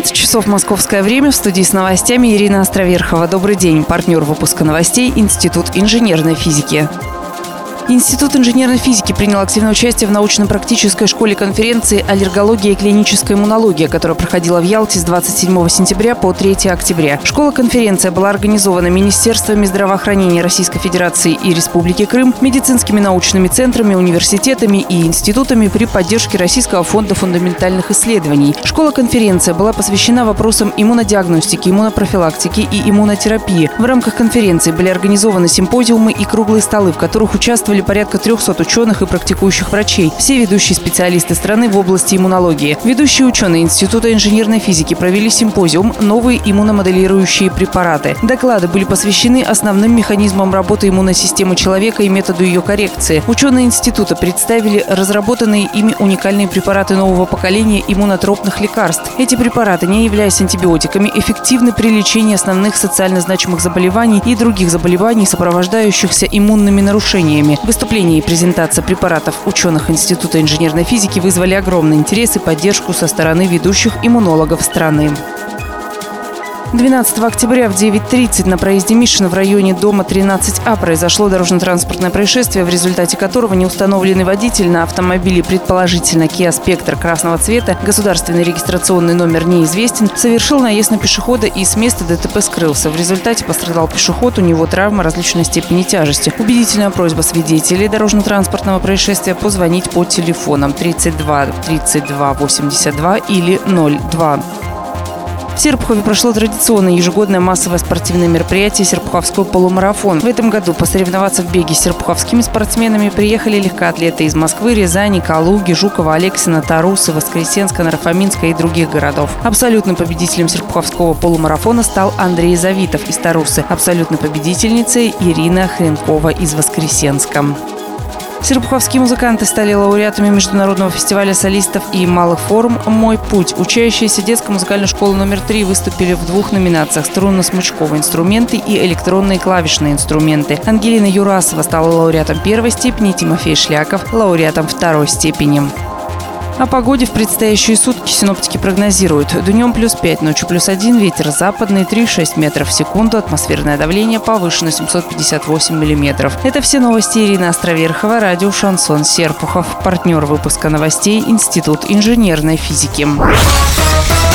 12 часов московское время. В студии с новостями Ирина Островерхова. Добрый день. Партнер выпуска новостей – Институт инженерной физики. Институт инженерной физики принял активное участие в научно-практической школе конференции «Аллергология и клиническая иммунология», которая проходила в Ялте с 27 сентября по 3 октября. Школа-конференция была организована Министерствами здравоохранения Российской Федерации и Республики Крым, медицинскими научными центрами, университетами и институтами при поддержке Российского фонда фундаментальных исследований. Школа-конференция была посвящена вопросам иммунодиагностики, иммунопрофилактики и иммунотерапии. В рамках конференции были организованы симпозиумы и круглые столы, в которых участвовали порядка 300 ученых и практикующих врачей, все ведущие специалисты страны в области иммунологии. Ведущие ученые Института инженерной физики провели симпозиум «Новые иммуномоделирующие препараты». Доклады были посвящены основным механизмам работы иммунной системы человека и методу ее коррекции. Ученые института представили разработанные ими уникальные препараты нового поколения иммунотропных лекарств. Эти препараты, не являясь антибиотиками, эффективны при лечении основных социально значимых заболеваний и других заболеваний, сопровождающихся иммунными нарушениями. Выступление и презентация препаратов ученых Института инженерной физики вызвали огромный интерес и поддержку со стороны ведущих иммунологов страны. 12 октября в 9:30 на проезде Мишина в районе дома 13А произошло дорожно-транспортное происшествие, в результате которого неустановленный водитель на автомобиле, предположительно Kia Spectre красного цвета, государственный регистрационный номер неизвестен, совершил наезд на пешехода и с места ДТП скрылся. В результате пострадал пешеход, у него травма различной степени тяжести. Убедительная просьба свидетелей дорожно-транспортного происшествия позвонить по телефонам 32 32 82 или 02. В Серпухове прошло традиционное ежегодное массовое спортивное мероприятие «Серпуховской полумарафон». В этом году посоревноваться в беге с серпуховскими спортсменами приехали легкоатлеты из Москвы, Рязани, Калуги, Жукова, Алексина, Тарусы, Воскресенска, Наро-Фоминска и других городов. Абсолютным победителем Серпуховского полумарафона стал Андрей Завитов из Тарусы. Абсолютной победительницей Ирина Хренкова из Воскресенска. Серпуховские музыканты стали лауреатами международного фестиваля солистов и малых форм «Мой путь». Учащиеся детской музыкальной школы номер 3 выступили в 2 номинациях: струнно-смычковые инструменты и электронные клавишные инструменты. Ангелина Юрасова стала лауреатом 1 степени, Тимофей Шляков – лауреатом 2 степени. О погоде в предстоящие сутки синоптики прогнозируют. Днем +5, ночью +1, ветер западный 3,6 метров в секунду, атмосферное давление повышено 758 миллиметров. Это все новости. Ирина Островерхова, радио «Шансон» Серпухов. Партнер выпуска новостей – Институт инженерной физики.